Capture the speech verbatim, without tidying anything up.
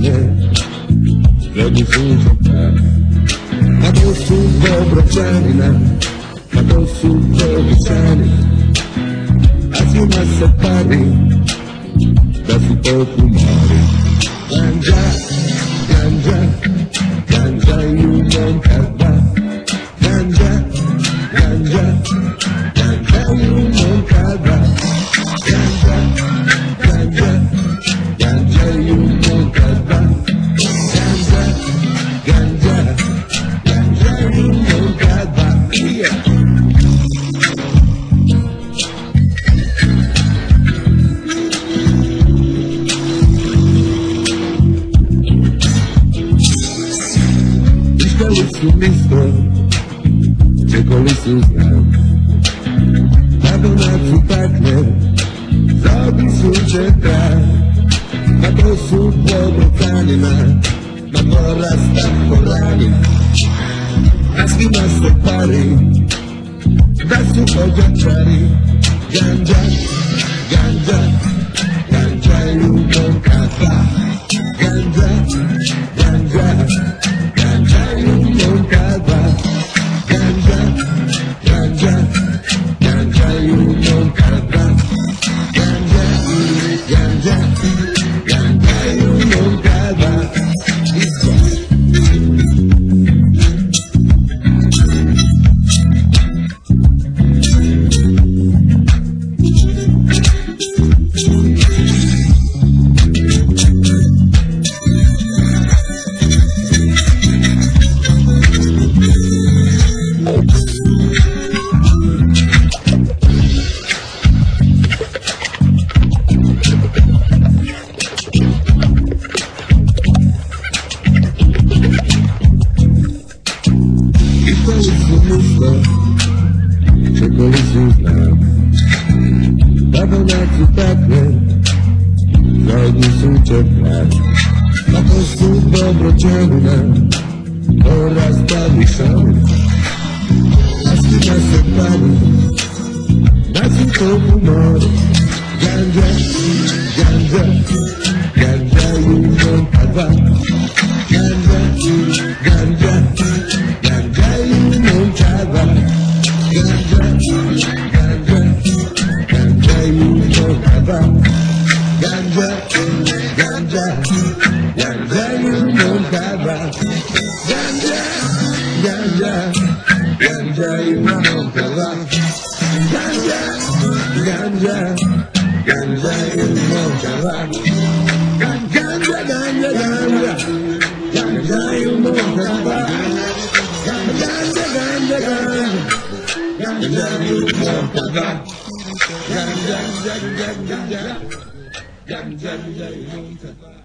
pachnie, drogi służba. Ma dosłów dobroczynna, ma dosłów dowieczany, a z nią nas separy, da su popumare. Ganja, ganja, ganja i umom karba. Ganja, ganja, ganja i umom karba. Ganja, ganja, ganja i umom karba. Ganja, ganja, ganja i umom karba. Yeah. Su misto, gdzie kołysu znał. Paweł na twój partner, zrobi słucze traf. Ma dosłów dobrocany ma, ma porasta porany. A z wina se pary, da su odziaczary. Ganja, ganja, ganja i umom kafa. Ganja, ganja, ganja i umom kafa. Ganja, ganja, ganja i umom kafa. Ganja, ganja, ganja i umom kafa. Gdzie kołysu znał. Paweł na twój partner, zrobi słucze traf. Ma dosłów dobroczynna, porasta mieszany. A z wina se pary, da su popumare. Ganja, ganja, ganja i umom karba. Ganja, ganja, ganja i umom karba. Ganja, ganja, ganja i umom karba. Ganja, ganja, ganja i umom karba. Ganja, ganja, ganja i umom karba. Ganja, ganja, ganja i umom karba. Ganja, ganja, ganja, ganja i umom karba. Ganja, ganja, ganja. Ganja y umom karba. Ganja, ganja, ganja, ganja y umom karba.